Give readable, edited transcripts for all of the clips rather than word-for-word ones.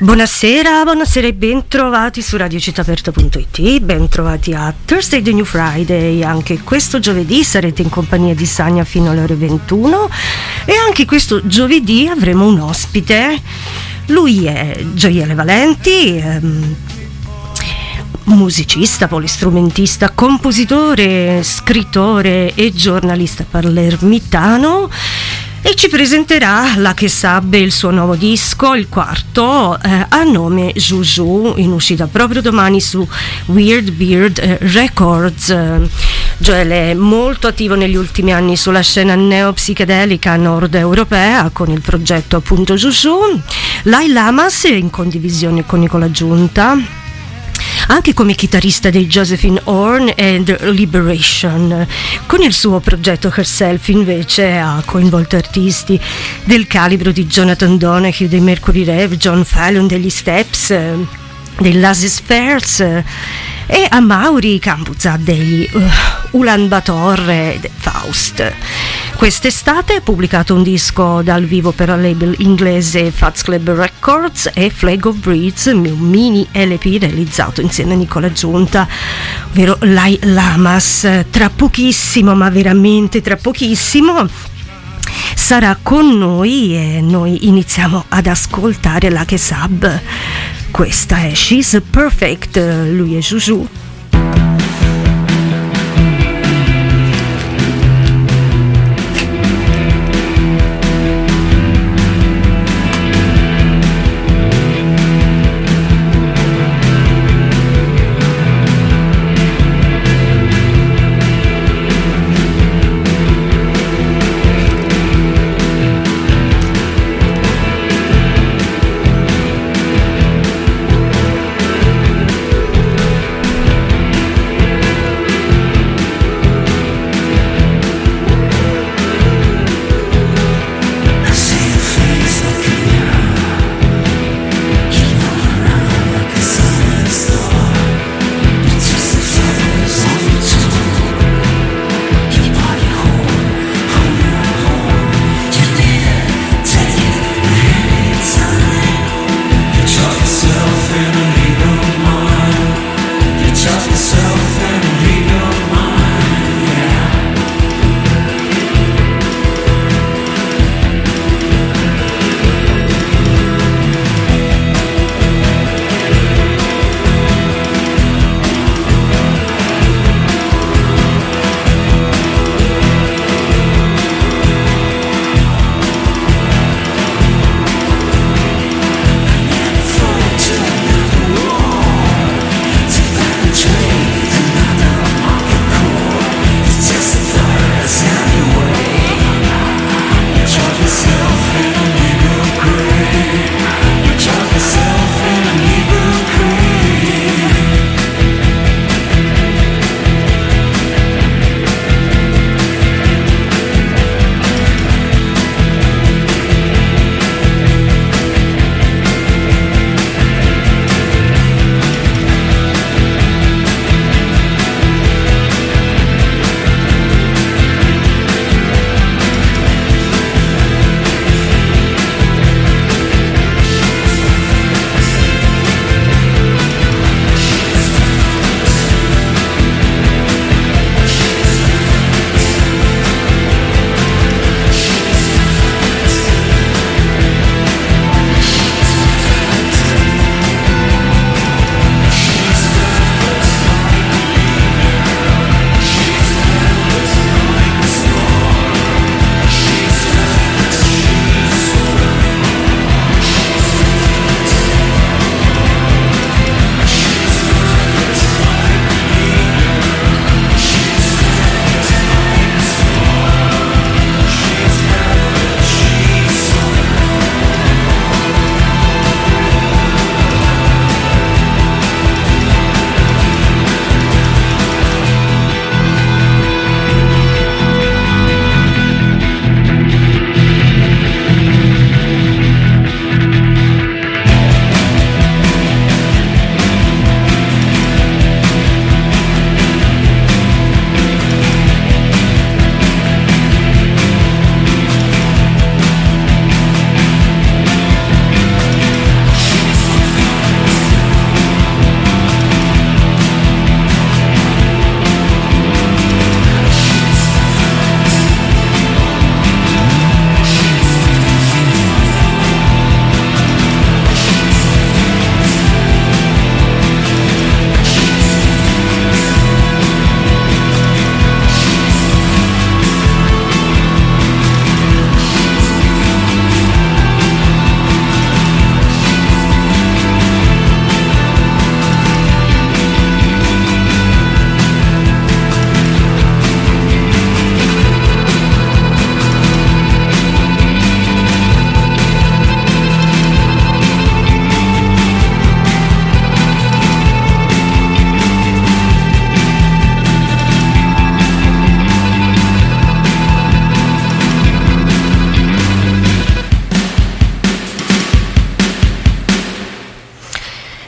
Buonasera e bentrovati su radiocittaaperta.it, bentrovati a Thursday the New Friday. Anche questo giovedì sarete in compagnia di Sania fino alle ore 21 e anche questo giovedì avremo un ospite. Lui è Gioiele Valenti, musicista, polistrumentista, compositore, scrittore e giornalista palermitano. E ci presenterà la Kesab, il suo nuovo disco, il quarto, a nome Juju, in uscita proprio domani su Weird Beard Records. Gioele è molto attivo negli ultimi anni sulla scena neopsichedelica nord europea con il progetto appunto Juju. Lai Lamas in condivisione con Nicola Giunta, anche come chitarrista dei Josephine Horn e The Liberation. Con il suo progetto Herself invece ha coinvolto artisti del calibro di Jonathan Donahue, dei Mercury Rev, John Fallon, degli Steps, dei Lazy Spheres e a Mauri Campuzza degli Ulan Bator e Faust. Quest'estate ha pubblicato un disco dal vivo per la label inglese Fats Club Records e Flag of Breeds, un mini LP realizzato insieme a Nicola Giunta, ovvero Lai Lamas. Tra pochissimo, ma veramente tra pochissimo, sarà con noi e noi iniziamo ad ascoltare la Kesab. Questa è She's Perfect, lui è Juju.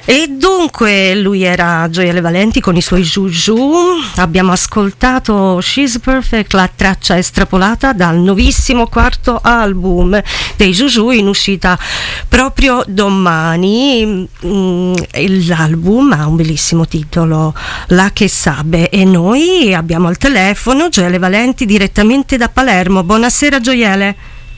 E dunque lui era Gioele Valenti con i suoi Juju. Abbiamo ascoltato She's Perfect, la traccia estrapolata dal nuovissimo quarto album dei Juju, in uscita proprio domani. L'album ha un bellissimo titolo, La che sabe, e noi abbiamo al telefono Gioele Valenti direttamente da Palermo. Buonasera Gioele.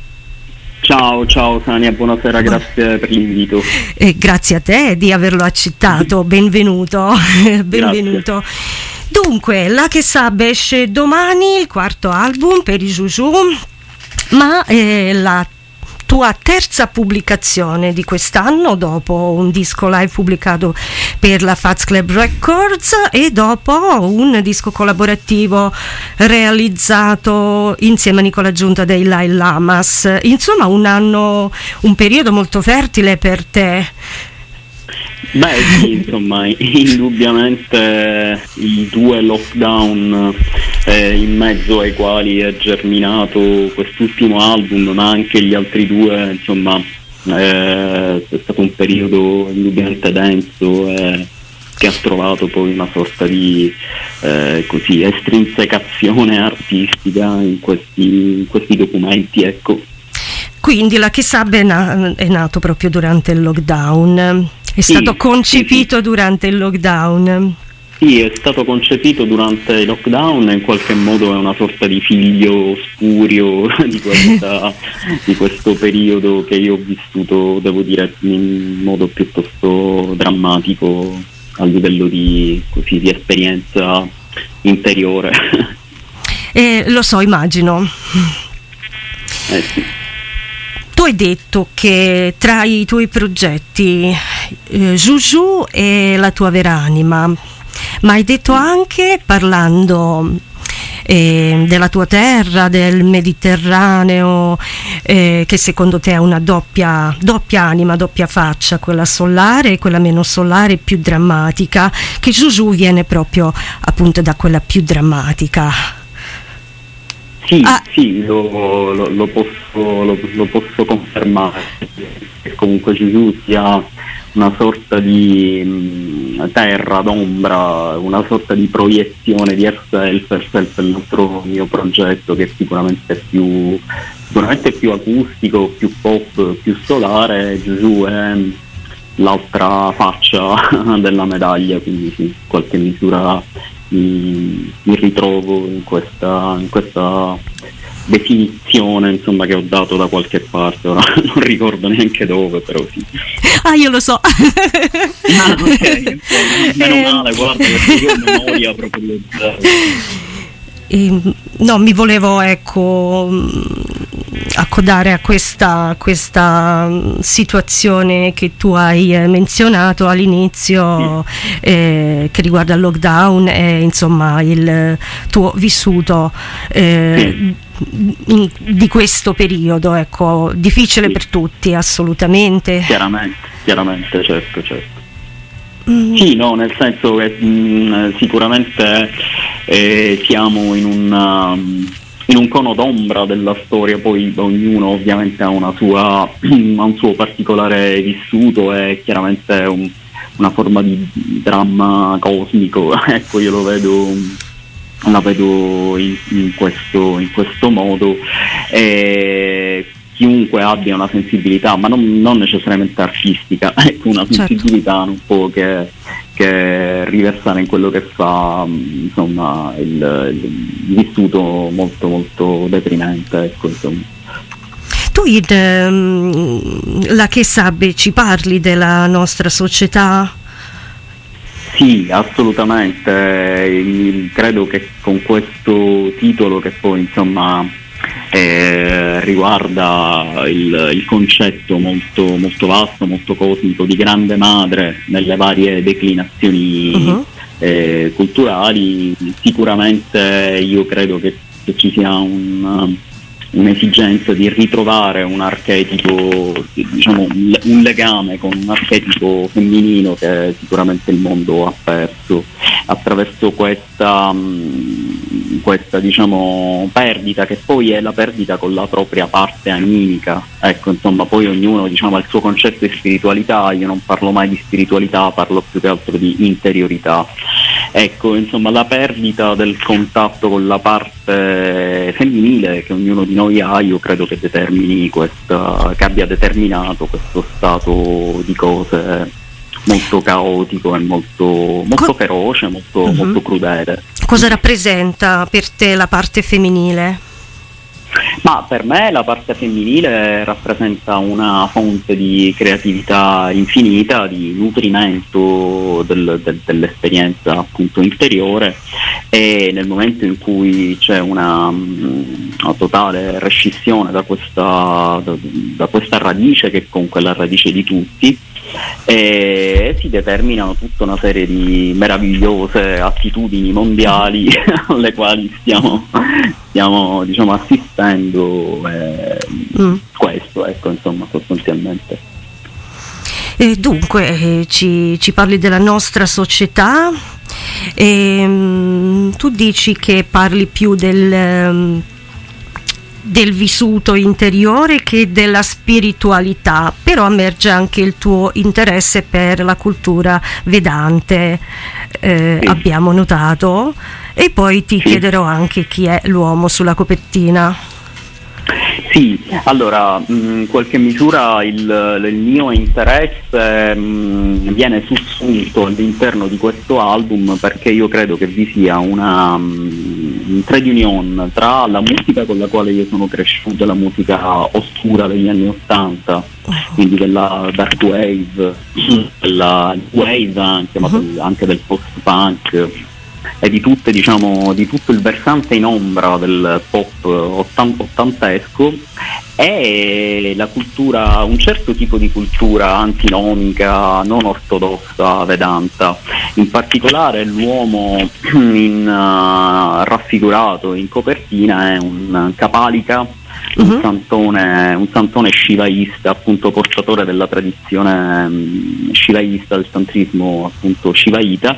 Ciao Tania, buonasera, grazie per l'invito. Grazie a te di averlo accettato, benvenuto. Benvenuto. Dunque, La che sabe esce domani, il quarto album per i Juju, ma la tua terza pubblicazione di quest'anno, dopo un disco live pubblicato per la Fats Club Records e dopo un disco collaborativo realizzato insieme a Nicola Giunta dei Lai Lamas. Insomma, un periodo molto fertile per te. Beh sì, insomma, indubbiamente i 2 lockdown in mezzo ai quali è germinato quest'ultimo album, ma anche gli altri 2, insomma, è stato un periodo indubbiamente denso che ha trovato poi una sorta di estrinsecazione artistica in questi documenti, ecco. Quindi La che sabe è nato proprio durante il lockdown. È stato concepito durante il lockdown. Sì, è stato concepito durante il lockdown, in qualche modo è una sorta di figlio spurio di questo periodo che io ho vissuto, devo dire, in modo piuttosto drammatico a livello di esperienza interiore. Lo so, immagino. Sì. Tu hai detto che tra i tuoi progetti Juju è la tua vera anima, ma hai detto anche, parlando della tua terra, del Mediterraneo, che secondo te ha una doppia anima, doppia faccia, quella solare e quella meno solare, più drammatica, che Juju viene proprio appunto da quella più drammatica. Sì, lo posso confermare, che comunque Juju sia una sorta di terra d'ombra, una sorta di proiezione di herself, il mio progetto, che è sicuramente più acustico, più pop, più solare. Juju è l'altra faccia della medaglia, quindi sì, in qualche misura mi ritrovo in questa definizione, insomma, che ho dato da qualche parte, ora non ricordo neanche dove, però sì. Io lo so. Ok, meno male, guarda, perché io ho memoria proprio no, mi volevo accodare a questa situazione che tu hai menzionato all'inizio, che riguarda il lockdown e insomma il tuo vissuto di questo periodo, difficile per tutti, assolutamente. Chiaramente, certo. Sì, no, nel senso che sicuramente siamo in un cono d'ombra della storia, poi ognuno ovviamente ha un suo particolare vissuto e chiaramente una forma di dramma cosmico, ecco, io la vedo in questo modo. Chiunque abbia una sensibilità, ma non necessariamente artistica, ecco, una sensibilità un po' che riversare in quello che fa, insomma, il vissuto molto molto deprimente, ecco, insomma. Tu La che sabe ci parli della nostra società? Sì, assolutamente. Credo che con questo titolo, che poi insomma riguarda il concetto molto, molto vasto, molto cosmico di grande madre nelle varie declinazioni culturali, sicuramente io credo che ci sia un'esigenza di ritrovare un archetipo, diciamo un legame con un archetipo femminile che sicuramente il mondo ha perso attraverso questa diciamo perdita, che poi è la perdita con la propria parte animica. Ecco, insomma, poi ognuno, diciamo, ha il suo concetto di spiritualità. Io non parlo mai di spiritualità, parlo più che altro di interiorità. Ecco, insomma, la perdita del contatto con la parte femminile che ognuno di noi ha, io credo che determini che abbia determinato questo stato di cose molto caotico e molto feroce, molto crudele. Cosa rappresenta per te la parte femminile? Ma per me la parte femminile rappresenta una fonte di creatività infinita, di nutrimento dell'esperienza appunto interiore, e nel momento in cui c'è una totale rescissione da questa radice, che comunque è la radice di tutti, e si determinano tutta una serie di meravigliose attitudini mondiali alle quali stiamo diciamo assistendo, questo, ecco, insomma, sostanzialmente. Dunque ci parli della nostra società, tu dici che parli più del vissuto interiore che della spiritualità, però emerge anche il tuo interesse per la cultura vedante, sì. Abbiamo notato, e poi ti chiederò anche chi è l'uomo sulla copertina. Sì, allora, in qualche misura il mio interesse viene sussunto all'interno di questo album, perché io credo che vi sia una trade union tra la musica con la quale io sono cresciuto, la musica oscura degli anni '80, quindi della dark wave, della wave anche, ma anche del post-punk, e di tutto il versante in ombra del pop ottantesco, e la cultura, un certo tipo di cultura antinomica, non ortodossa, vedanta. In particolare l'uomo raffigurato in copertina è un Kapalika, un santone shivaista, appunto portatore della tradizione shivaista, del tantrismo appunto shivaita,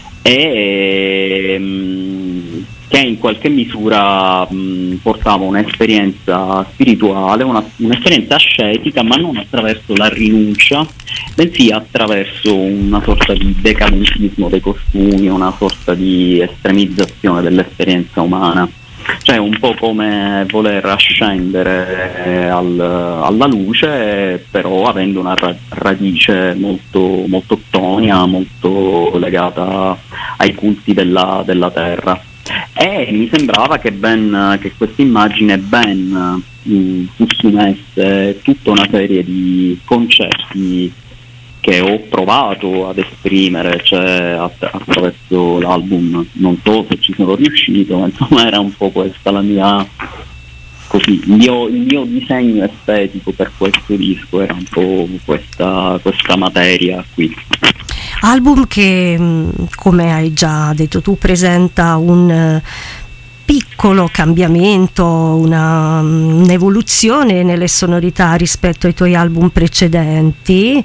e che in qualche misura portava un'esperienza spirituale, un'esperienza ascetica, ma non attraverso la rinuncia, bensì attraverso una sorta di decadentismo dei costumi, una sorta di estremizzazione dell'esperienza umana. Cioè un po' come voler ascendere alla luce, però avendo una radice molto ctonia, molto legata ai culti della terra. E mi sembrava che questa immagine ben sussumesse tutta una serie di concetti che ho provato ad esprimere, cioè attraverso l'album. Non so se ci sono riuscito, ma insomma era un po' questa la mia, così, il mio disegno estetico per questo disco, era un po' questa materia qui. Album che, come hai già detto tu, presenta un piccolo cambiamento, un'evoluzione nelle sonorità rispetto ai tuoi album precedenti.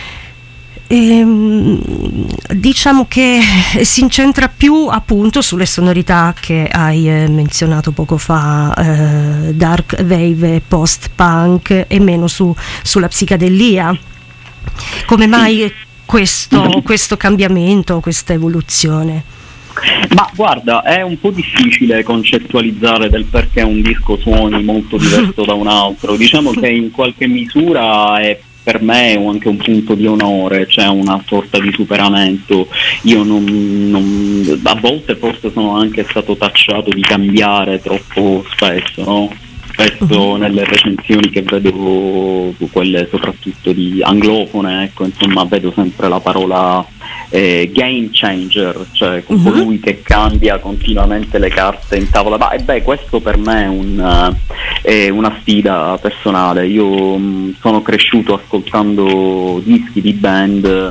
Diciamo che si incentra più appunto sulle sonorità che hai menzionato poco fa, dark wave e post-punk, e meno sulla psichedelia. Come mai questo cambiamento, questa evoluzione? Ma guarda, è un po' difficile concettualizzare del perché un disco suoni molto diverso da un altro. Diciamo che in qualche misura è per me è anche un punto di onore, c'è una sorta di superamento. Io a volte forse sono anche stato tacciato di cambiare troppo spesso, no? Spesso nelle recensioni che vedo, quelle soprattutto di anglofone, ecco, insomma, vedo sempre la parola game changer, cioè colui che cambia continuamente le carte in tavola. Questo per me è una sfida personale. Io sono cresciuto ascoltando dischi di band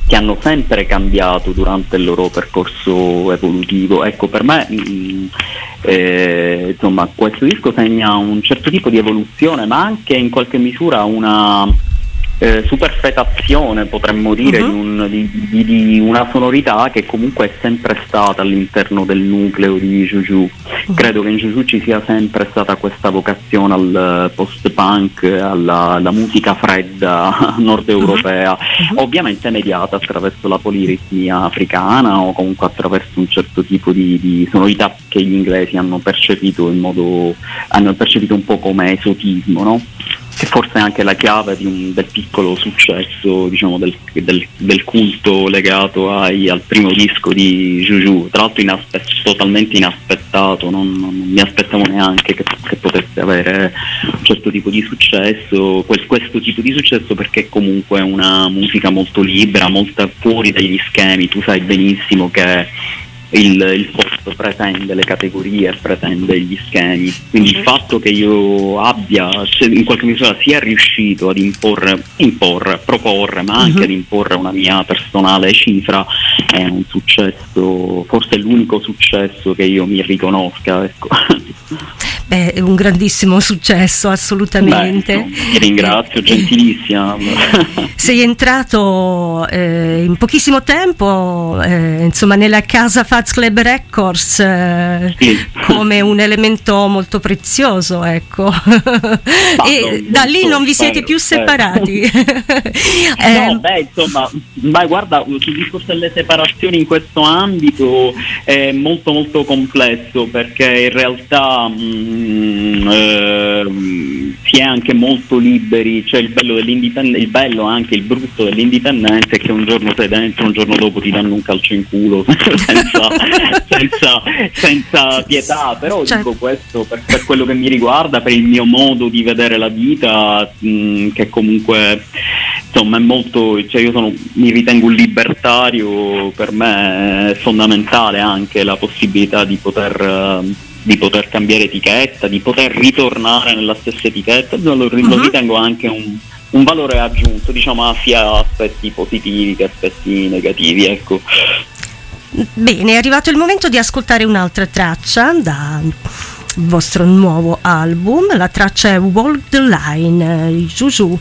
che hanno sempre cambiato durante il loro percorso evolutivo. Ecco, per me insomma, questo disco segna un certo tipo di evoluzione, ma anche in qualche misura una superfetazione, potremmo dire, di una sonorità che comunque è sempre stata all'interno del nucleo di Juju. Credo che in Juju ci sia sempre stata questa vocazione al post-punk, alla musica fredda nord europea, ovviamente mediata attraverso la poliritmia africana o comunque attraverso un certo tipo di sonorità che gli inglesi hanno percepito un po' come esotismo, no? Che forse è anche la chiave del piccolo successo, diciamo, del culto legato al primo disco di Juju, tra l'altro totalmente inaspettato. Non mi aspettavo neanche che potesse avere un certo tipo di successo, questo tipo di successo, perché comunque è una musica molto libera, molto fuori dagli schemi. Tu sai benissimo che il pop pretende le categorie, pretende gli schemi, quindi il fatto che io abbia in qualche misura sia riuscito ad proporre, ma anche ad imporre una mia personale cifra, è un successo, forse è l'unico successo che io mi riconosca, ecco. Beh, è un grandissimo successo, assolutamente. Beh, ti ringrazio, gentilissima. Sei entrato in pochissimo tempo, insomma, nella casa Fats Club Records, sì, come un elemento molto prezioso, ecco. E da lì non vi siete più separati. No, insomma, guarda, sul discorso delle separazioni in questo ambito è molto molto complesso, perché in realtà si è anche molto liberi, cioè il bello anche il brutto dell'indipendenza è che un giorno sei dentro, un giorno dopo ti danno un calcio in culo senza pietà, però dico questo per quello che mi riguarda, per il mio modo di vedere la vita, che comunque insomma è molto, cioè io mi ritengo un libertario. Per me è fondamentale anche la possibilità di poter cambiare etichetta, di poter ritornare nella stessa etichetta. Lo ritengo anche un valore aggiunto, diciamo, sia aspetti positivi che aspetti negativi, ecco. Bene, è arrivato il momento di ascoltare un'altra traccia dal vostro nuovo album. La traccia è Walk the Line, il Juju.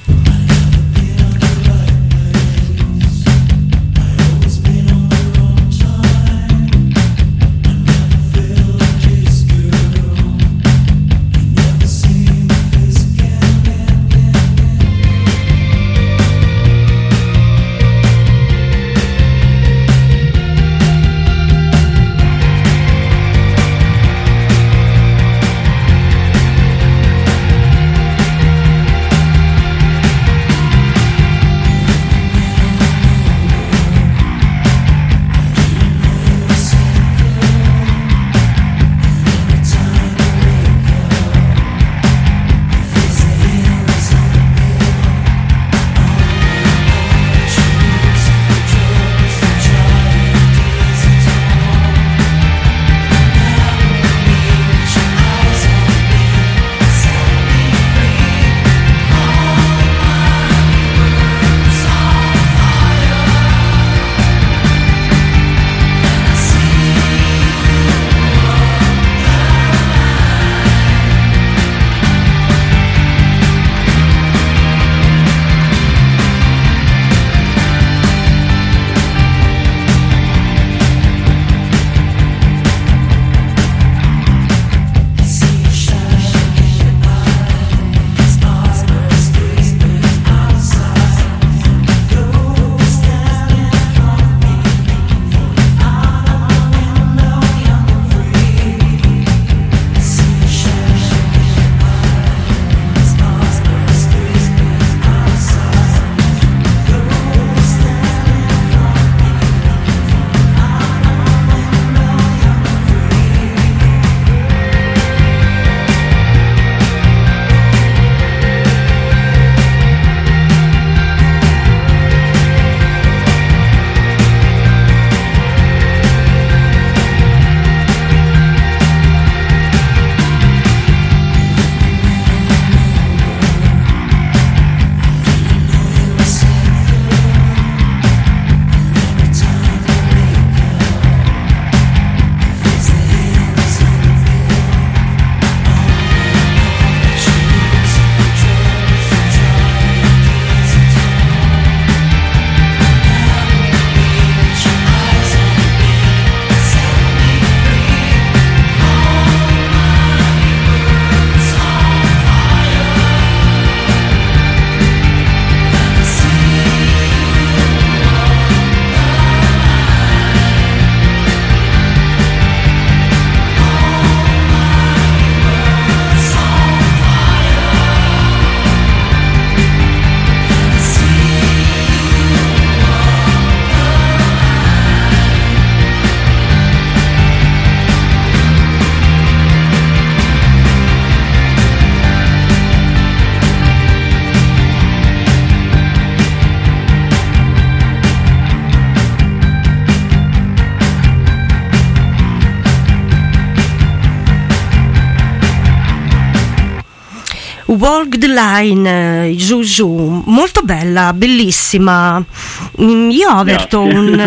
Walk the Line, Juju, molto bella, bellissima. Io ho avuto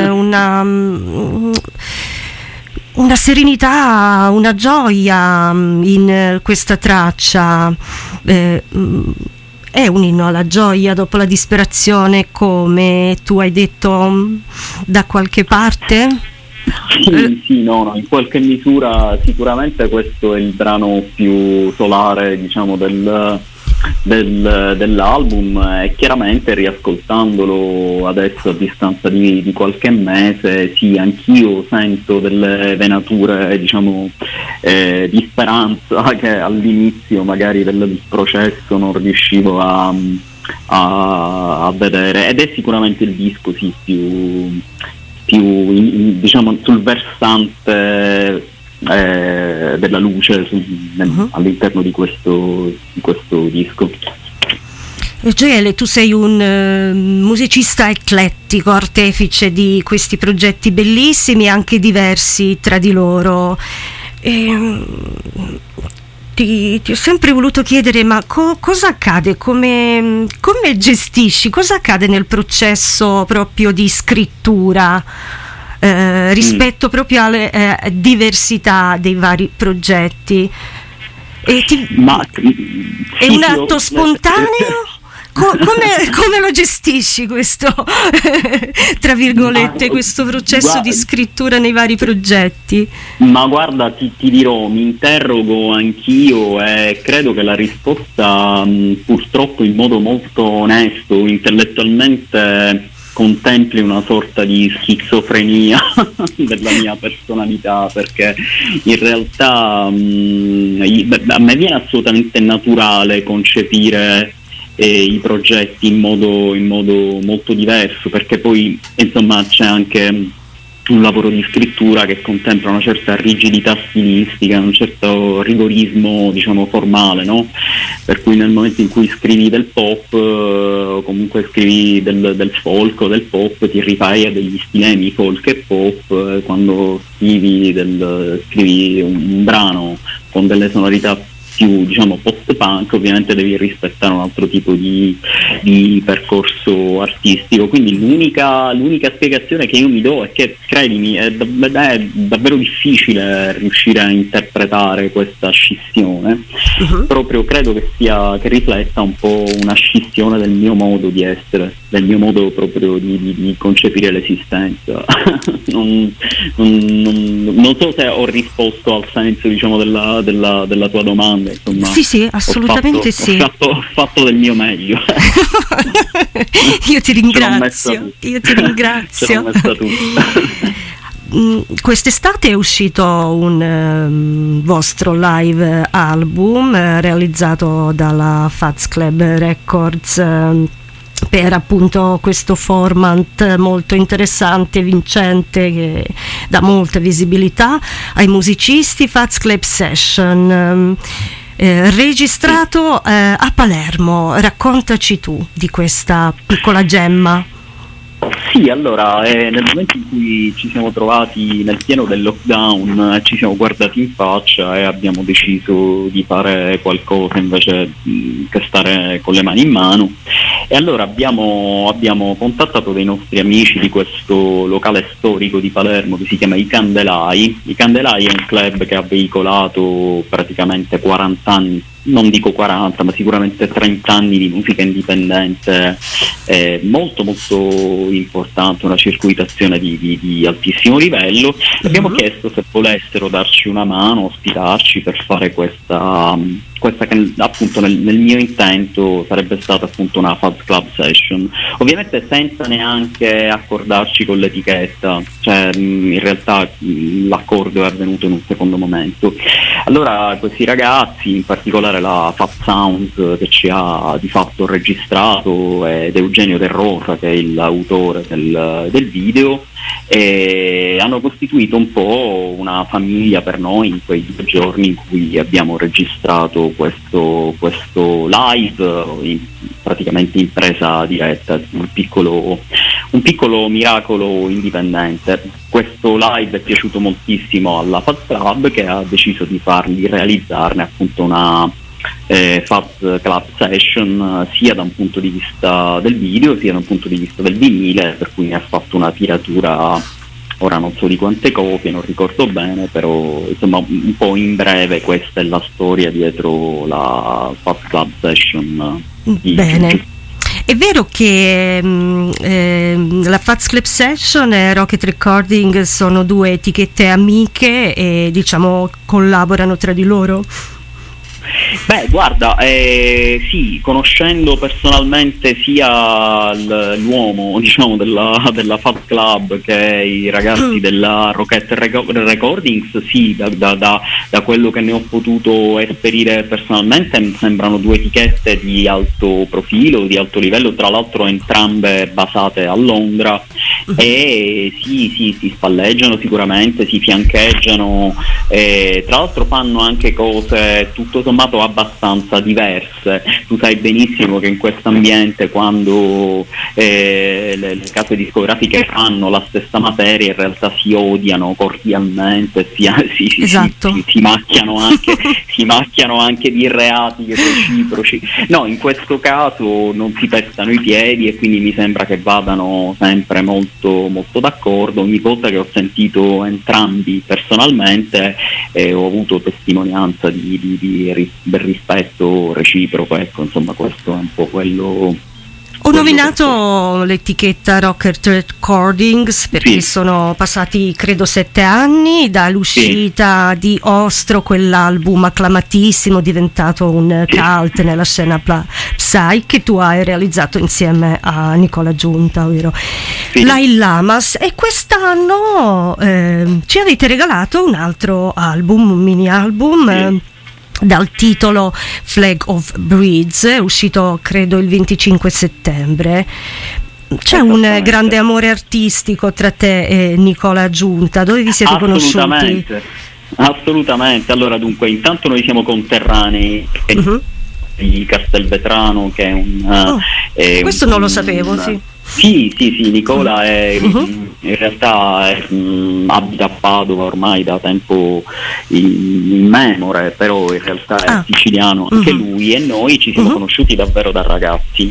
una serenità, una gioia in questa traccia. È un inno alla gioia dopo la disperazione, come tu hai detto da qualche parte? Sì, no, in qualche misura sicuramente questo è il brano più solare, diciamo, dell'album, e chiaramente riascoltandolo adesso a distanza di qualche mese, sì, anch'io sento delle venature, diciamo, di speranza che all'inizio magari del processo non riuscivo a vedere, ed è sicuramente il disco più diciamo sul versante della luce all'interno di questo disco. Gioele, tu sei un musicista eclettico, artefice di questi progetti bellissimi, anche diversi tra di loro. Ti ho sempre voluto chiedere, ma cosa accade, come gestisci, cosa accade nel processo proprio di scrittura rispetto proprio alle diversità dei vari progetti? È un atto spontaneo? Come lo gestisci questo, tra virgolette, questo processo di scrittura nei vari progetti? Ma guarda, ti dirò, mi interrogo anch'io e credo che la risposta, purtroppo in modo molto onesto, intellettualmente, contempli una sorta di schizofrenia della mia personalità, perché in realtà a me viene assolutamente naturale concepire i progetti in modo molto diverso, perché poi insomma c'è anche un lavoro di scrittura che contempla una certa rigidità stilistica, un certo rigorismo, diciamo, formale, no? Per cui nel momento in cui scrivi del pop o comunque scrivi del folk o del pop, ti rifai a degli stilemi folk e pop. Quando scrivi un brano con delle sonorità più, diciamo, post-punk, ovviamente devi rispettare un altro tipo di percorso artistico. Quindi l'unica spiegazione che io mi do è che, credimi, è davvero difficile riuscire a interpretare questa scissione. Proprio credo che rifletta un po' una scissione del mio modo di essere, del mio modo proprio di concepire l'esistenza. non so se ho risposto al senso, diciamo, della tua domanda. Insomma, sì, assolutamente sì. Ho fatto del mio meglio. Io ti ringrazio. Ce l'ho messa tutta. Quest'estate è uscito un vostro live album realizzato dalla Fats Club Records, per appunto questo format molto interessante, vincente, che dà molta visibilità ai musicisti, Fats Club Session, registrato a Palermo. Raccontaci tu di questa piccola gemma. Sì, allora, nel momento in cui ci siamo trovati nel pieno del lockdown, ci siamo guardati in faccia e abbiamo deciso di fare qualcosa invece che stare con le mani in mano, e allora abbiamo contattato dei nostri amici di questo locale storico di Palermo che si chiama I Candelai. I Candelai è un club che ha veicolato praticamente 40 anni, non dico 40, ma sicuramente 30 anni di musica indipendente, molto molto importante, una circuitazione di altissimo livello. Abbiamo chiesto se volessero darci una mano, ospitarci per fare questa che appunto nel mio intento sarebbe stata appunto una Fats Club Session, ovviamente senza neanche accordarci con l'etichetta, cioè in realtà l'accordo è avvenuto in un secondo momento. Allora questi ragazzi, in particolare la Fat Sounds che ci ha di fatto registrato, ed Eugenio Del Rosa che è l'autore del video, hanno costituito un po' una famiglia per noi in quei 2 giorni in cui abbiamo registrato questo live, praticamente in presa diretta, un piccolo miracolo indipendente. Questo live è piaciuto moltissimo alla Fats Club, che ha deciso di realizzarne appunto Fat Club Session, sia da un punto di vista del video sia da un punto di vista del vinile, per cui ne ha fatto una tiratura, ora non so di quante copie, non ricordo bene, però insomma un po' in breve questa è la storia dietro la Fat Club Session. Bene. È vero che la Fats Club Session e Rocket Recording sono due etichette amiche e diciamo collaborano tra di loro? Beh, guarda, sì, conoscendo personalmente sia l'uomo, diciamo, della Fat Club che i ragazzi della Rocket Recordings, sì, da quello che ne ho potuto esperire personalmente mi sembrano due etichette di alto profilo, di alto livello, tra l'altro entrambe basate a Londra, e sì, si spalleggiano sicuramente, si fiancheggiano, tra l'altro fanno anche cose tutto sommato abbastanza diverse. Tu sai benissimo che in questo ambiente, quando le case discografiche fanno la stessa materia, in realtà si odiano cordialmente, esatto. si macchiano anche di reati reciproci. No, in questo caso non si pestano i piedi e quindi mi sembra che vadano sempre molto, molto d'accordo. Ogni volta che ho sentito entrambi personalmente ho avuto testimonianza del rispetto reciproco, ecco, insomma questo è un po' quello. Ho nominato l'etichetta Rocket Recordings perché sì, sono passati credo 7 anni dall'uscita di Ostro, quell'album acclamatissimo diventato un cult nella scena Psy, che tu hai realizzato insieme a Nicola Giunta, ovvero Lai Lamas, e quest'anno ci avete regalato un altro album, un mini album dal titolo Flag of Breeds, uscito credo il 25 settembre. C'è un grande amore artistico tra te e Nicola Giunta. Dove vi siete conosciuti? Assolutamente. Allora, dunque, intanto noi siamo conterranei di Castelvetrano, che è un questo non lo sapevo, sì. Sì, Nicola in realtà abita a Padova ormai da tempo immemore, però in realtà è siciliano anche lui, e noi ci siamo conosciuti davvero da ragazzi.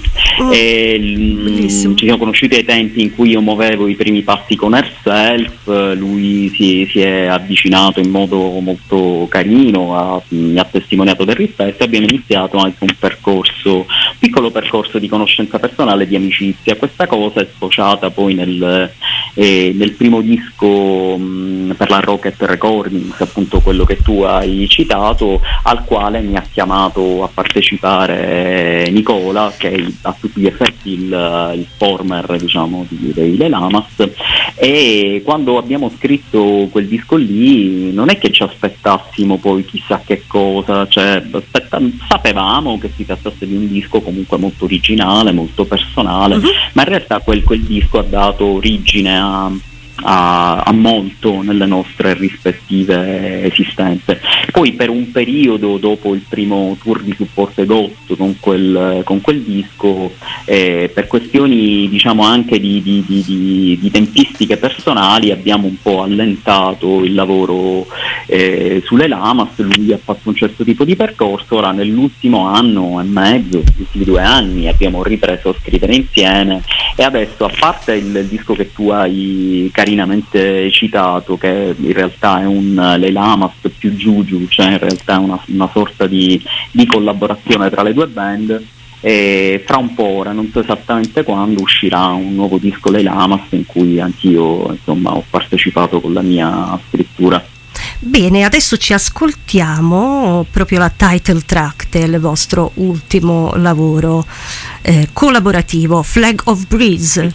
Ci siamo conosciuti ai tempi in cui io muovevo i primi passi con Herself, lui si è avvicinato in modo molto carino, mi ha testimoniato del rispetto, e abbiamo iniziato anche un piccolo percorso di conoscenza personale e di amicizia. Questa cosa è sfociata poi nel primo disco per la Rocket Recordings, appunto quello che tu hai citato, al quale mi ha chiamato a partecipare Nicola, che è a tutti gli effetti il former, diciamo, dei Lamas. E quando abbiamo scritto quel disco lì non è che ci aspettassimo poi chissà che cosa, cioè sapevamo che si trattasse di un disco comunque molto originale, molto personale, ma in realtà quel disco ha dato origine a molto nelle nostre rispettive esistenze. Poi per un periodo, dopo il primo tour di supporto Ghost con quel disco, per questioni diciamo anche di tempistiche personali, abbiamo un po' allentato il lavoro sulle Lamas. Lui ha fatto un certo tipo di percorso. Ora nell'ultimo anno e mezzo, gli ultimi 2 anni, abbiamo ripreso a scrivere insieme, e adesso, a parte il disco che tu hai carinamente citato, che in realtà è le Lamas più Juju, cioè in realtà è una sorta di collaborazione tra le due band, e fra un po', ora non so esattamente quando, uscirà un nuovo disco Le Lamas in cui anch'io insomma ho partecipato con la mia scrittura. Bene, adesso ci ascoltiamo proprio la title track del vostro ultimo lavoro collaborativo, Flag of Breeze.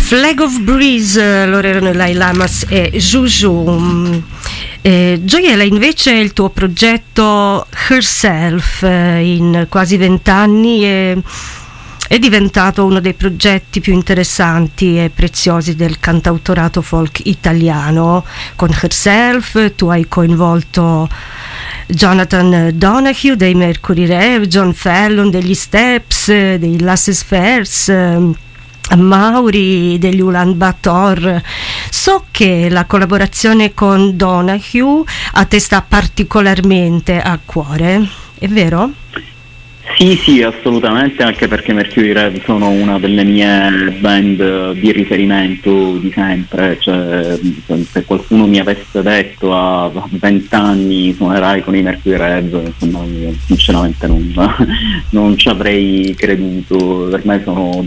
Flag of Breeze, loro erano Lai Lamas e Juju. Gioiella, invece il tuo progetto Herself in quasi 20 anni è diventato uno dei progetti più interessanti e preziosi del cantautorato folk italiano. Con Herself tu hai coinvolto Jonathan Donahue dei Mercury Rev, John Fallon degli Steps, dei Lasses Fairs, Mauri degli Ulan Bator. So che la collaborazione con Donahue a te sta particolarmente a cuore, è vero? Sì, assolutamente, anche perché Mercury Rev sono una delle mie band di riferimento di sempre. Cioè, se qualcuno mi avesse detto a 20 anni suonerai con i Mercury Rev, insomma, io sinceramente non ci avrei creduto. Per me sono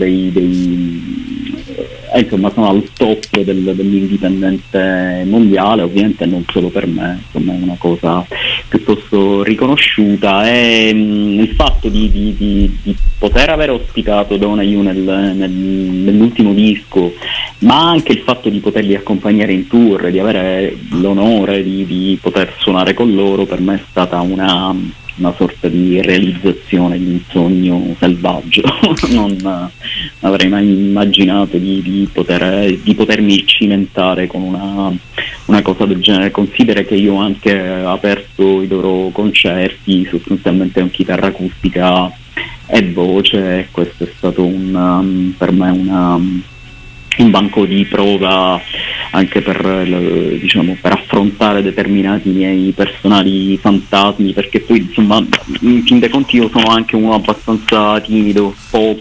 insomma, sono al top dell'indipendente mondiale, ovviamente non solo per me, insomma è una cosa piuttosto riconosciuta, e il fatto di poter aver ospitato Donahue nell'ultimo disco, ma anche il fatto di poterli accompagnare in tour, di avere l'onore di poter suonare con loro, per me è stata una sorta di realizzazione di un sogno selvaggio. Non avrei mai immaginato di potermi cimentare con una cosa del genere. Considera che io ho anche aperto i loro concerti sostanzialmente con chitarra acustica e voce, e questo è stato per me un banco di prova anche per affrontare determinati miei personali fantasmi, perché poi insomma in fin dei conti io sono anche uno abbastanza timido,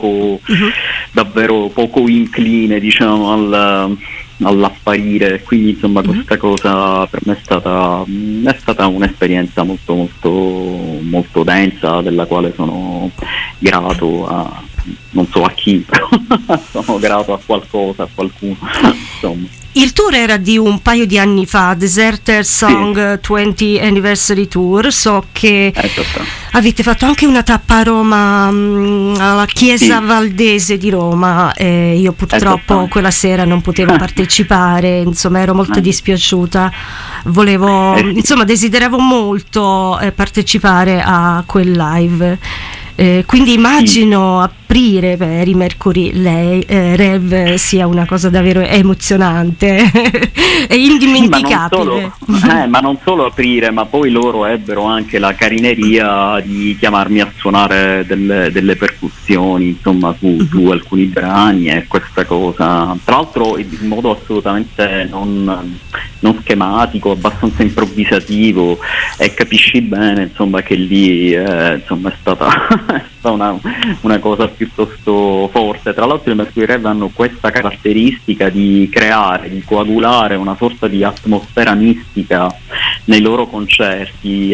davvero poco incline all'apparire, quindi insomma questa cosa per me è stata un'esperienza molto molto molto densa, della quale sono grato non so a chi, però sono grato a qualcosa, a qualcuno, insomma. Il tour era di un paio di anni fa, Deserter Song 20 Anniversary Tour. So che avete fatto anche una tappa a Roma, alla Chiesa Valdese di Roma. Io purtroppo quella sera non potevo partecipare, insomma ero molto dispiaciuta. Desideravo molto partecipare a quel live. Quindi immagino aprire per i Mercury Rev sia una cosa davvero emozionante e indimenticabile. Ma non solo aprire, ma poi loro ebbero anche la carineria di chiamarmi a suonare delle percussioni, insomma, su alcuni brani, e questa cosa, tra l'altro in modo assolutamente non schematico, abbastanza improvvisativo, e capisci bene insomma che lì insomma è stata una cosa piuttosto forte. Tra l'altro i Mercury Rev hanno questa caratteristica di creare, di coagulare una sorta di atmosfera mistica nei loro concerti.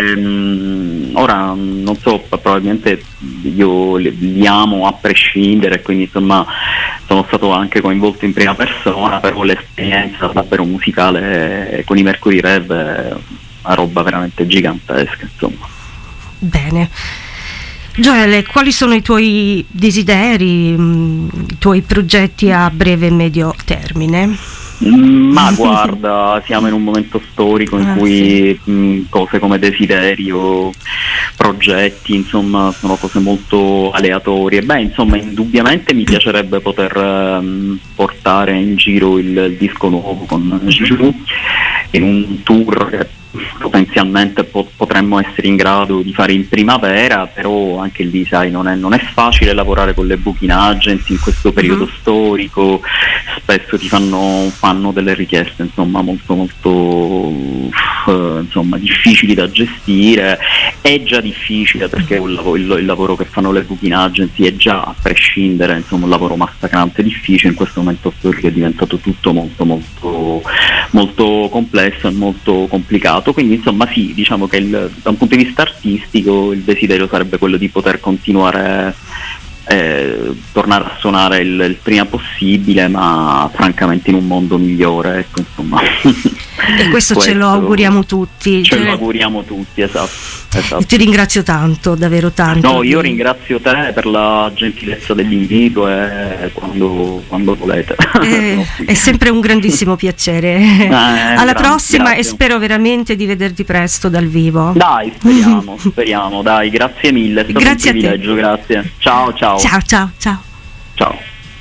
Ora non so, probabilmente io li amo a prescindere, quindi insomma sono stato anche coinvolto in prima persona, però l'esperienza davvero musicale con i Mercury Rev è una roba veramente gigantesca, insomma. Bene. Gioele, quali sono i tuoi desideri, i tuoi progetti a breve e medio termine? Ma guarda, siamo in un momento storico in cui cose come desiderio, progetti, insomma, sono cose molto aleatorie. Beh, insomma, indubbiamente mi piacerebbe poter portare in giro il disco nuovo con Juju in un tour che potenzialmente potremmo essere in grado di fare in primavera, però anche lì sai non è facile lavorare con le booking agency in questo periodo storico, spesso ti fanno delle richieste insomma molto molto insomma difficili da gestire. È già difficile perché il lavoro che fanno le booking agency è già, a prescindere, insomma, un lavoro massacrante, difficile. In questo momento storico è diventato tutto molto molto molto complesso e molto complicato, quindi insomma sì, diciamo che da un punto di vista artistico il desiderio sarebbe quello di poter continuare tornare a suonare il prima possibile, ma francamente in un mondo migliore, ecco, insomma. E questo ce lo auguriamo tutti. Ce lo auguriamo tutti, esatto. E ti ringrazio tanto, davvero tanto. No, io ringrazio te per la gentilezza dell'invito e quando volete. È sempre un grandissimo piacere. Alla prossima, grazie. E spero veramente di vederti presto dal vivo. Dai, speriamo, dai, grazie mille, è stato grazie un privilegio, grazie. Ciao. Ciao.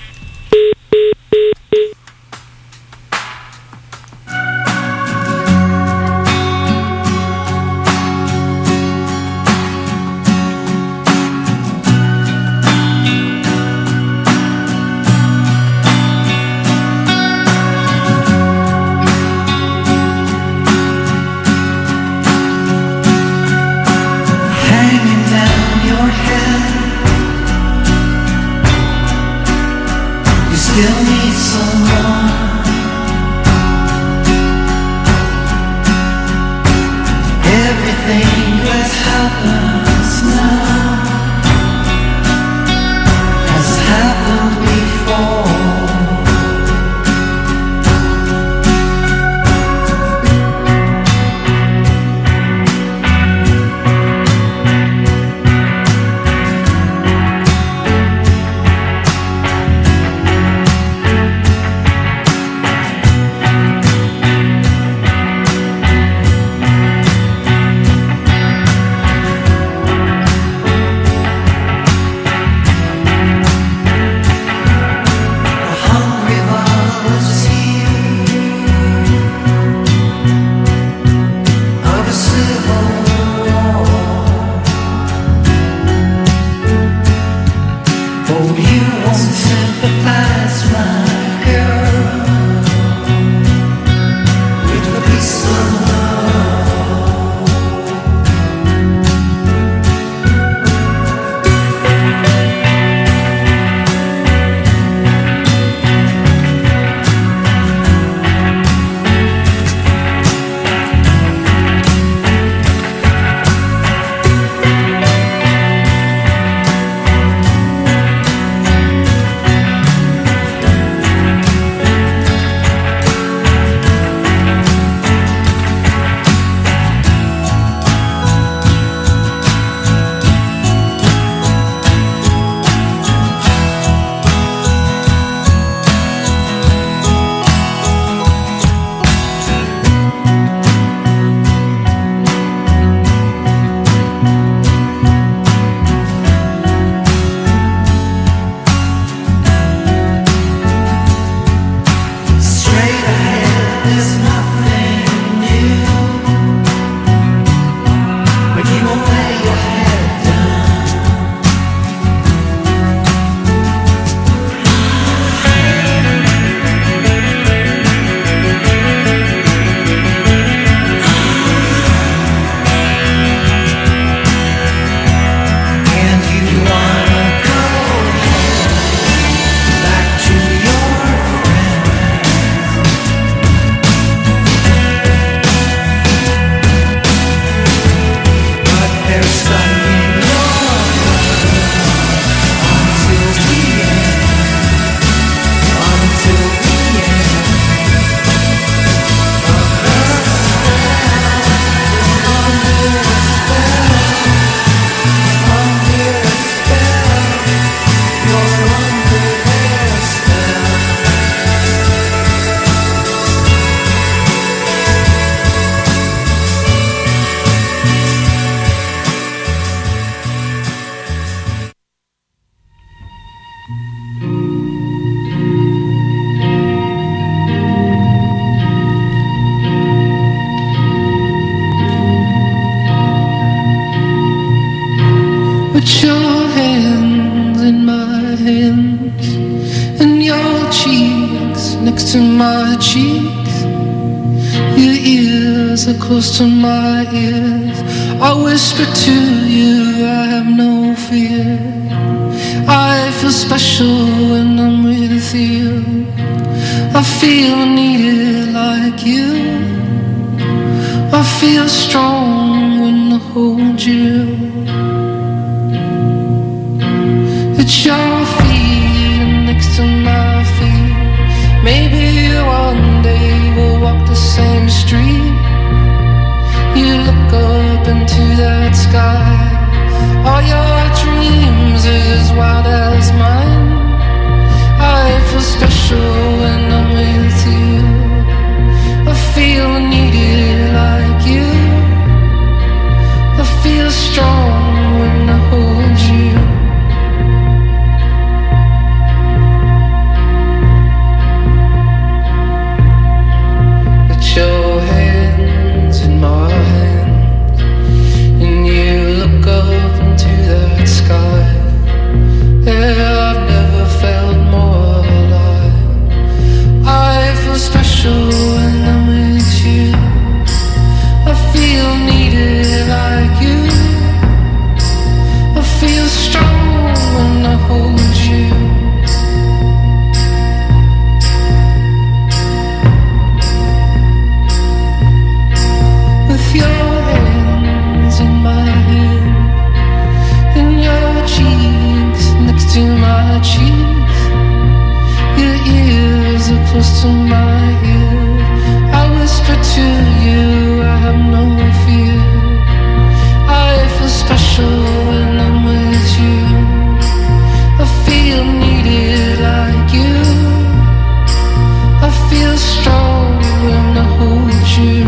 Still need someone. Everything that happens now has happened before. Put your hands in my hands and your cheeks next to my cheeks. Your ears are close to my ears. I whisper to you, I have no fear. I feel special when I'm with you. I feel needed like you. I feel strong when I hold you. Put your feet next to my feet. Maybe one day we'll walk the same street. You look up into that sky. All your dreams are as wild as mine. I feel special when I'm with you. I feel needed like you. I feel strong when I hold you. Put your hands in my hands, and you look up into that sky. Yeah, I've never felt more alive. I feel special when I'm with you. I feel needed like you. I feel strong when I hold you. With your hands in my hand, and your cheeks next to my cheeks. Your ears are close to my ear. I whisper to you, I have no fear. I feel special when I'm with you. I feel needed like you. I feel strong when I hold you.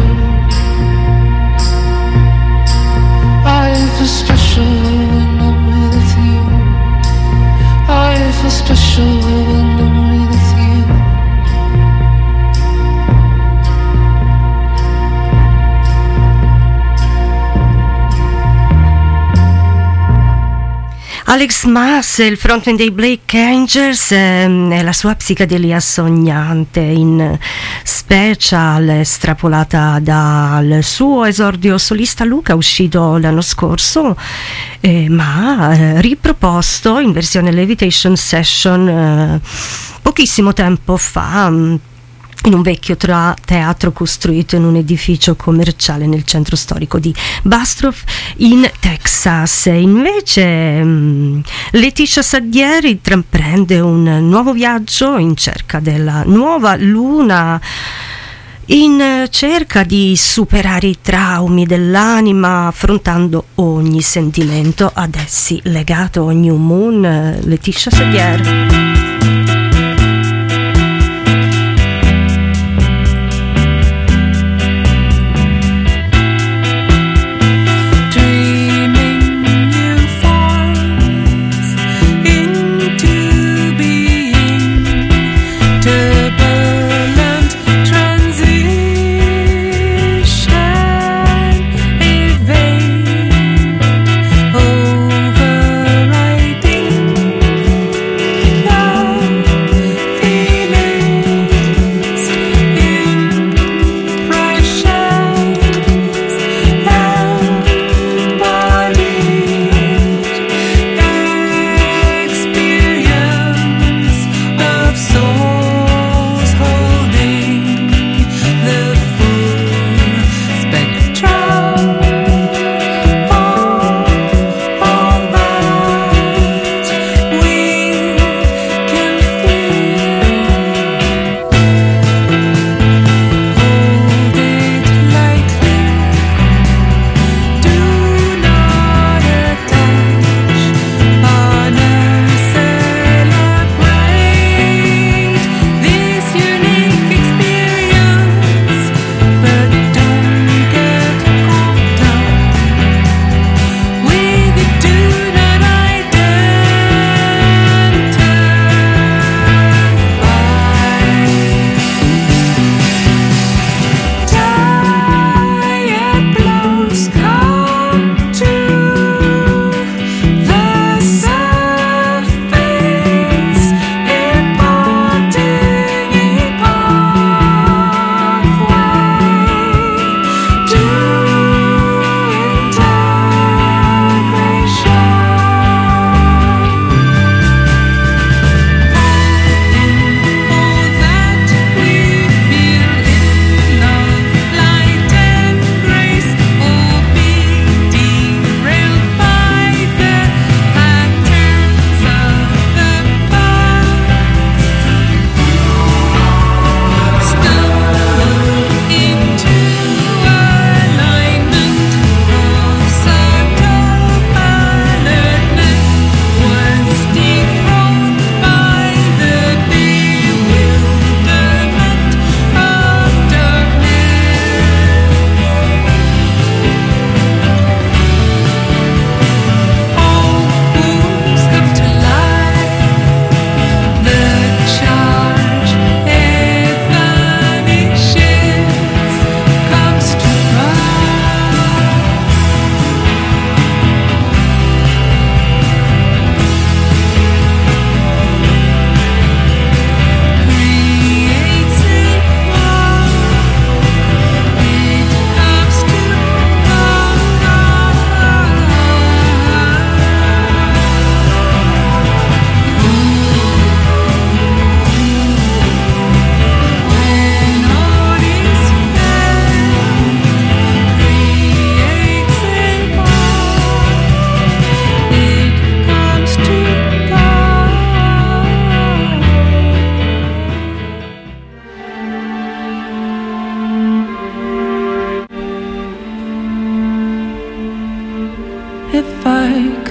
I feel special when I'm with you. I feel special when I'm with you. Alex Maas, il frontman dei Black Angels, e la sua psichedelia sognante in special estrapolata dal suo esordio solista Luca, uscito l'anno scorso, ma riproposto in versione Levitation Session pochissimo tempo fa, in un vecchio teatro costruito in un edificio commerciale nel centro storico di Bastrop in Texas. Invece Leticia Sadieri intraprende un nuovo viaggio in cerca della nuova luna, in cerca di superare i traumi dell'anima, affrontando ogni sentimento ad essi legato. New Moon, Leticia Sadieri. Overriding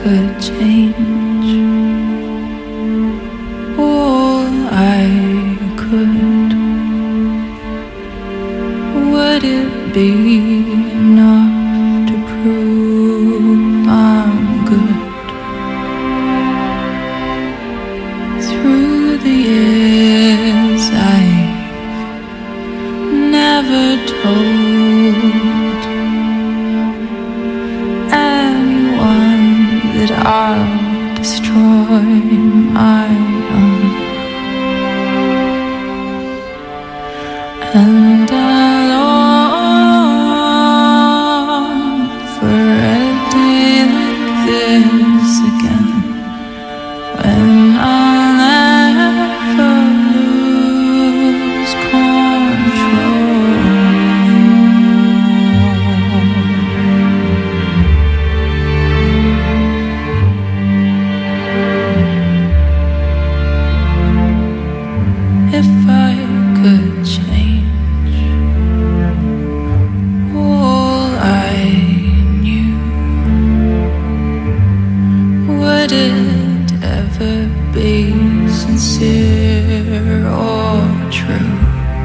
could change all I could, would it be enough to prove I'm good? Through the years I've never told anyone that I'll destroy my own, and I long for a day like this again, when I'll never lose control. If I could change all I knew, would it ever be sincere or true?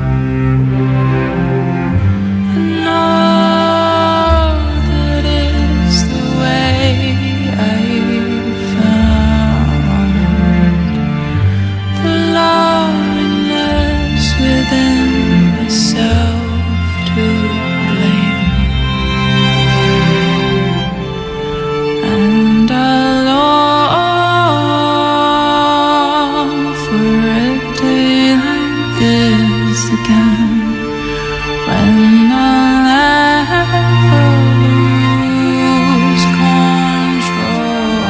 I know that it's the way I found the loneliness within myself to blame, and I long for a day like this again, when I'll never lose control.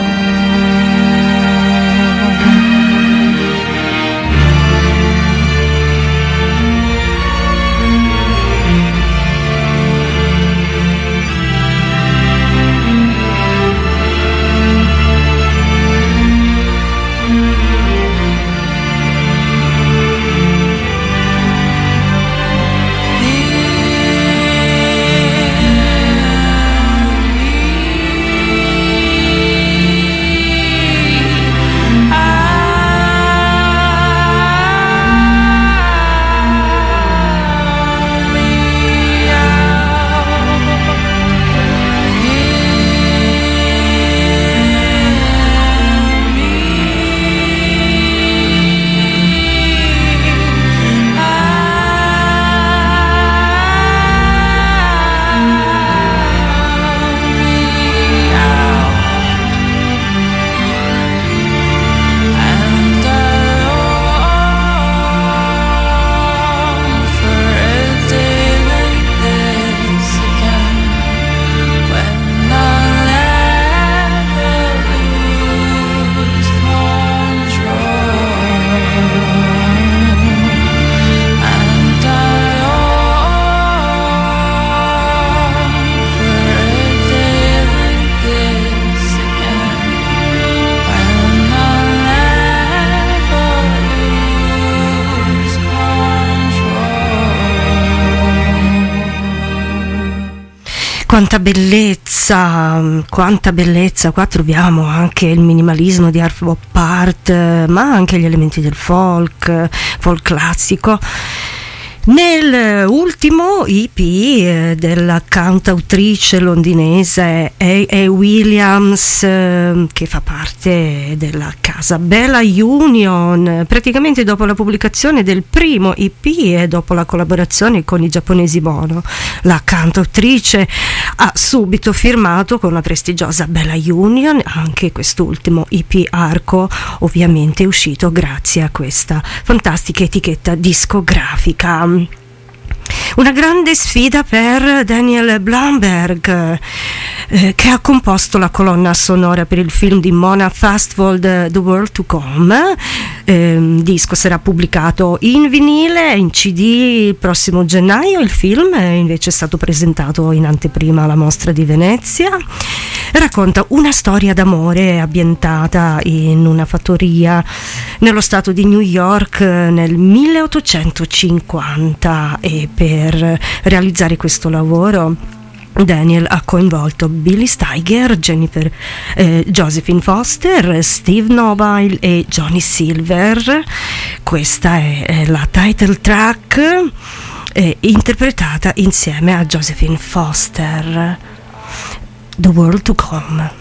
Quanta bellezza, qua troviamo anche il minimalismo di Arvo Pärt, ma anche gli elementi del folk classico. Nell'ultimo EP della cantautrice londinese A. Williams, che fa parte della casa Bella Union, praticamente dopo la pubblicazione del primo EP e dopo la collaborazione con i giapponesi Mono, la cantautrice ha subito firmato con la prestigiosa Bella Union anche quest'ultimo EP Arco, ovviamente uscito grazie a questa fantastica etichetta discografica. Una grande sfida per Daniel Blumberg, che ha composto la colonna sonora per il film di Mona Fastwold The World to Come. Disco sarà pubblicato in vinile, in CD il prossimo gennaio. Il film invece è stato presentato in anteprima alla Mostra di Venezia. Racconta una storia d'amore ambientata in una fattoria nello stato di New York nel 1850, e per realizzare questo lavoro Daniel ha coinvolto Billy Steiger, Josephine Foster, Steve Nobile e Johnny Silver. Questa è la title track interpretata insieme a Josephine Foster, The World to Come.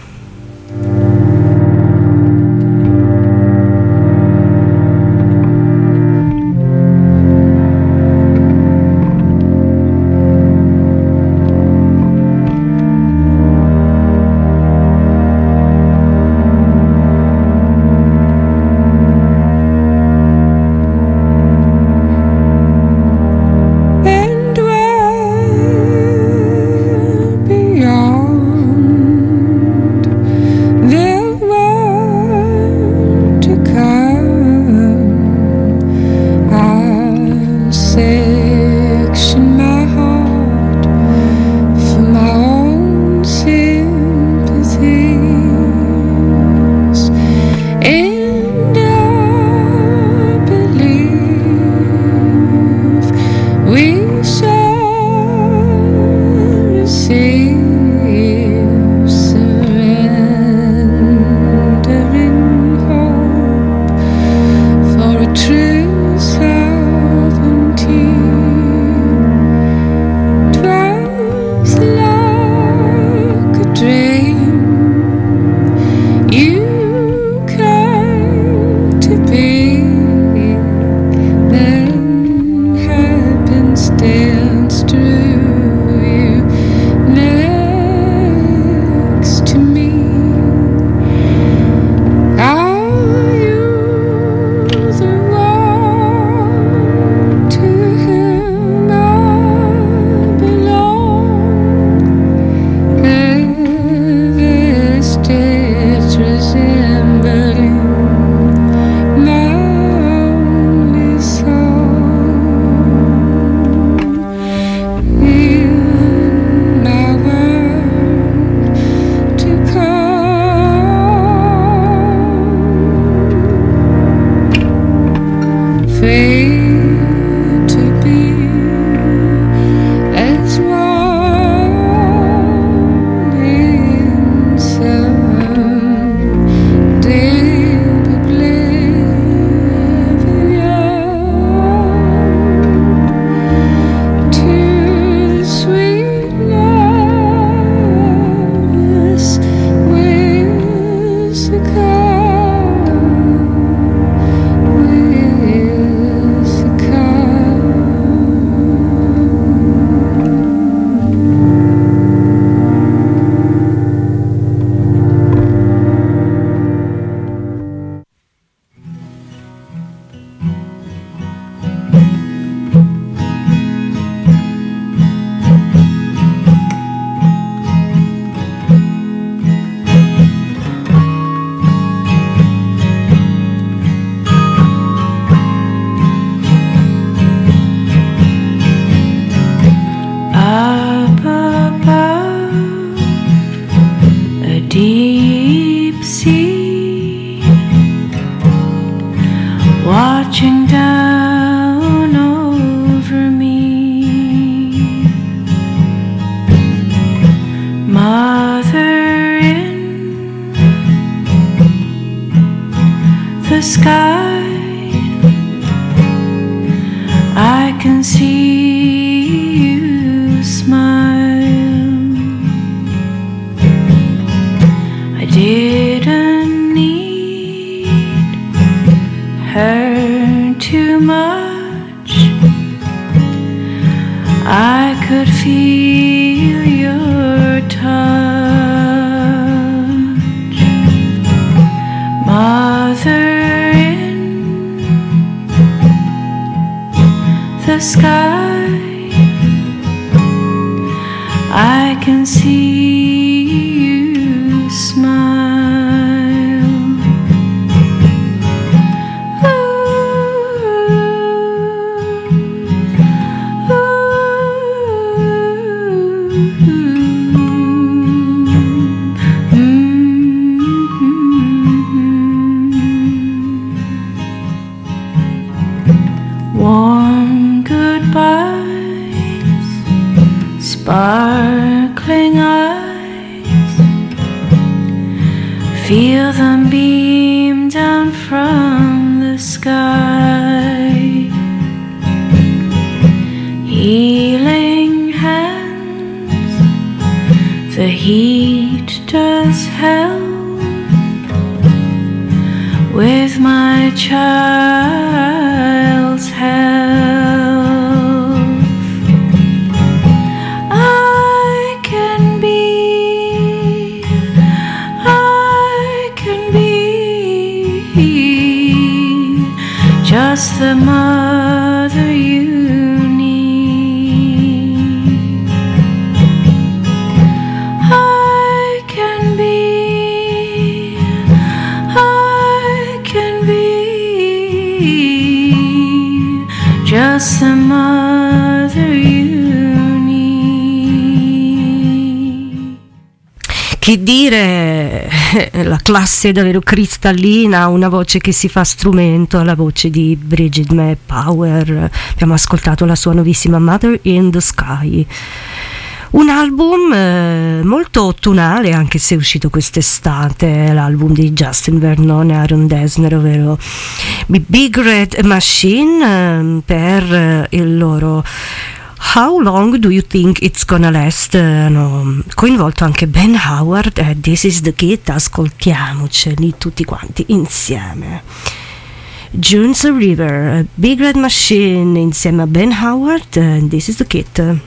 Warm goodbyes, sparkling Feel them beam down from the sky. Healing hands, the heat does help with my child's health. I can be just the mother you need. I can be just the mother you need. Che dire, la classe è davvero cristallina, una voce che si fa strumento, la voce di Bridget Power. Abbiamo ascoltato la sua nuovissima Mother in the Sky. Un album molto autunnale, anche se è uscito quest'estate, l'album di Justin Vernon e Aaron Dessner, ovvero Big Red Machine, per il loro How Long Do You Think It's Gonna Last. Hanno coinvolto anche Ben Howard e This Is The Kid. Ascoltiamoceli tutti quanti insieme. June's River, Big Red Machine insieme a Ben Howard, This Is The Kid.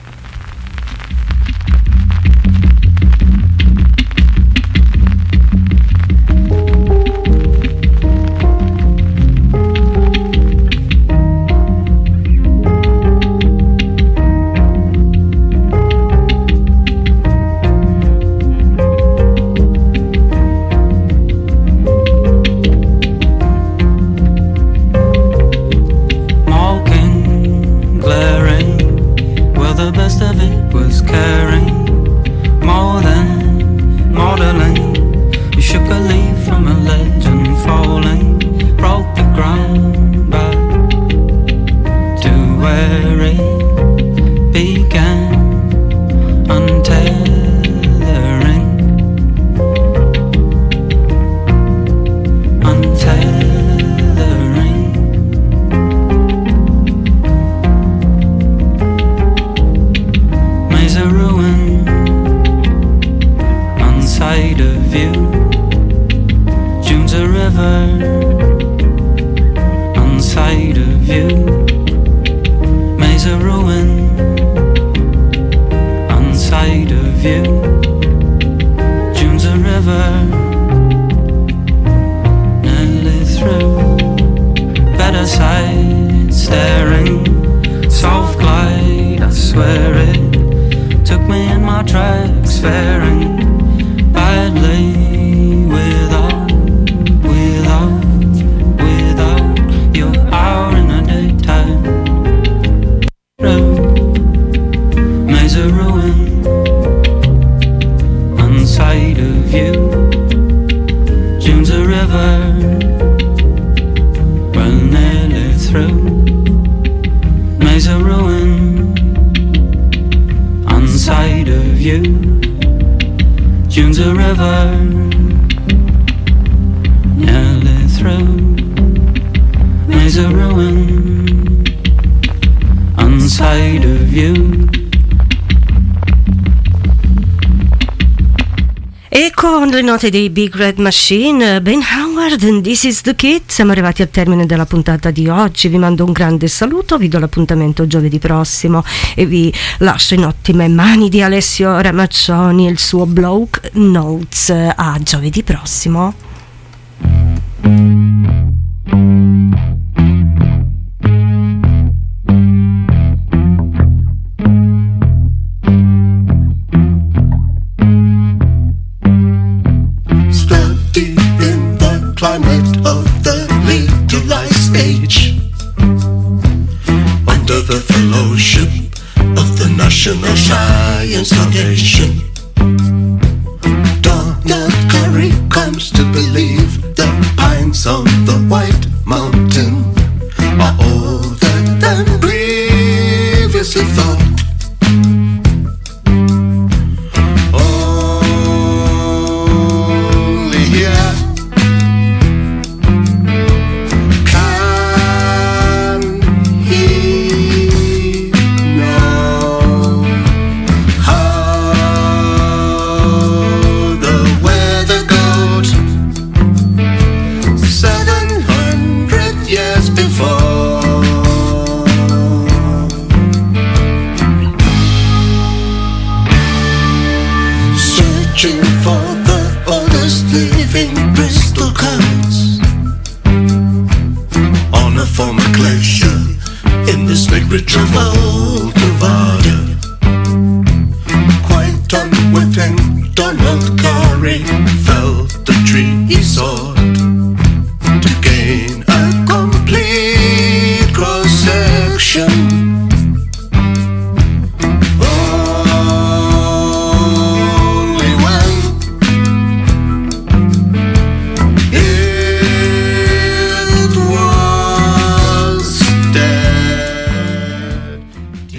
Con le note dei Big Red Machine, Ben Howard and This Is The Kid, siamo arrivati al termine della puntata di oggi. Vi mando un grande saluto, vi do l'appuntamento giovedì prossimo e vi lascio in ottime mani di Alessio Ramaccioni e il suo blog Notes. A giovedì prossimo. Climate of the Little Ice Age, under the fellowship of the National Science Foundation, Donald Clary comes to believe the pines on the White Mountain are older than previously thought. Only here the clouds on a former glacier in this negrich of Aldovada. Quite unwitting, Donald Corey felled the tree he saw.